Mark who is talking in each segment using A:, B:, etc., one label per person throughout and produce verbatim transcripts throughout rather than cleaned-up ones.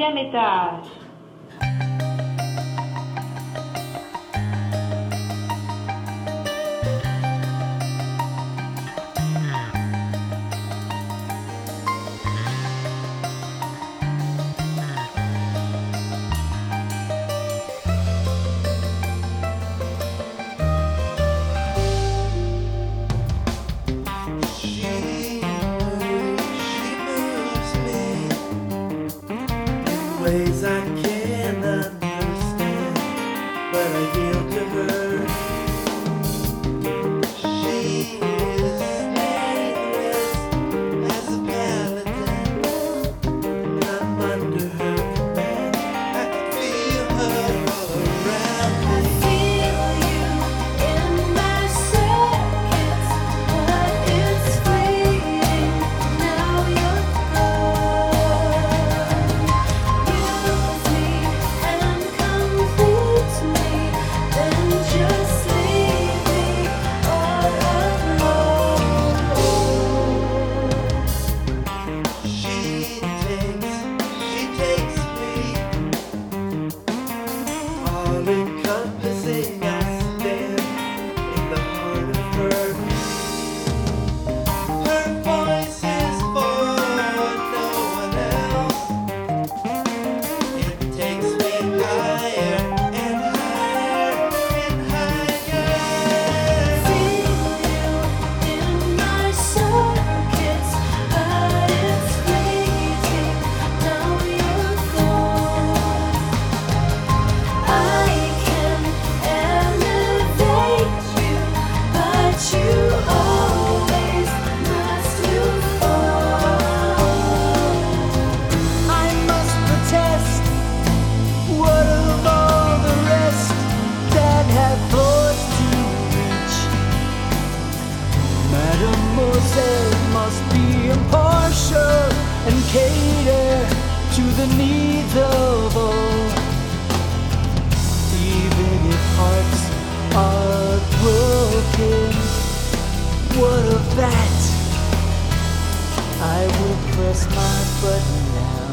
A: Hermitage.
B: Ways I can't understand, but I yield to her. She is nameless as a paladin, and I'm under her command. I can feel her all around
C: I
B: me.
C: feel you in my circuits, but it's fleeting. Now you're gone. Use me and complete me, then just leave me all alone.
B: She takes, she takes me, all encompassing. I stand in the heart of her. Her voice is for no one else. It takes me higher and higher and higher.
C: Feel you in my circuits, but it's fleeting. Now you're gone. I can elevate you, but you always must to fall.
D: I must protest. What of all the rest that have forced to reach? Mademoiselle must be impartial and cater to the needs of all. Even if hearts are broken, what of that? I will press my button now.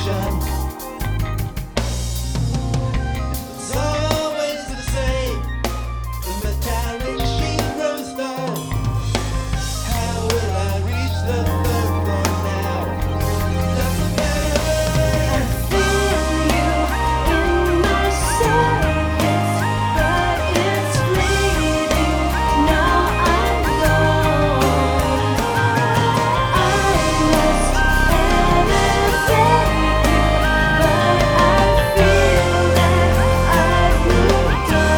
B: direction. It's always the same. The metallic sheet grows dull. How will I reach the third floor now? Doesn't matter.
C: Feel you in my circuits, but it's fleeting. Now I'm gone. I must elevate you, but I feel that I've moved on.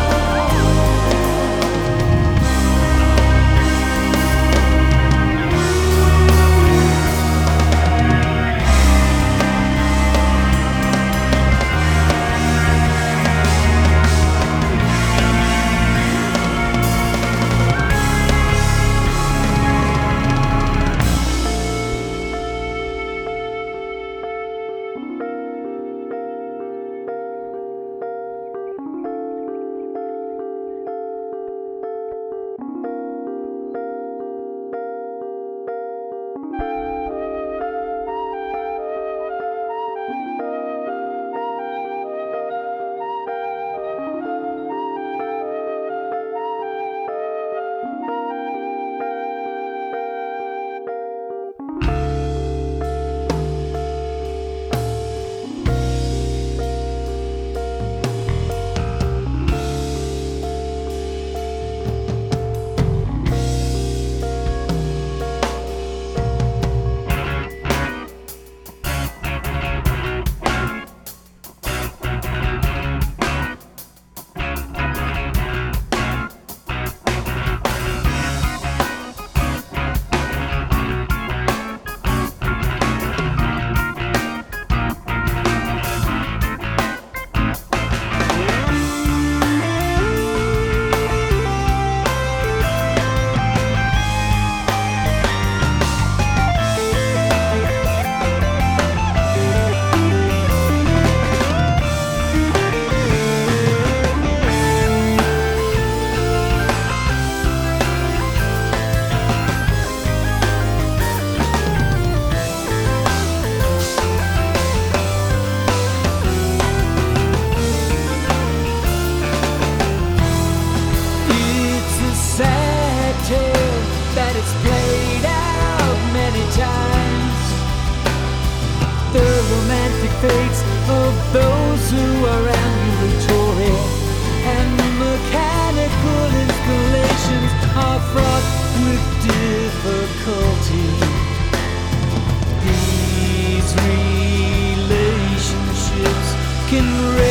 D: It's a sad tale that it's played out many times. The romantic fates of those who are ambulatory and the mechanical installations are fraught with difficulty. These relationships can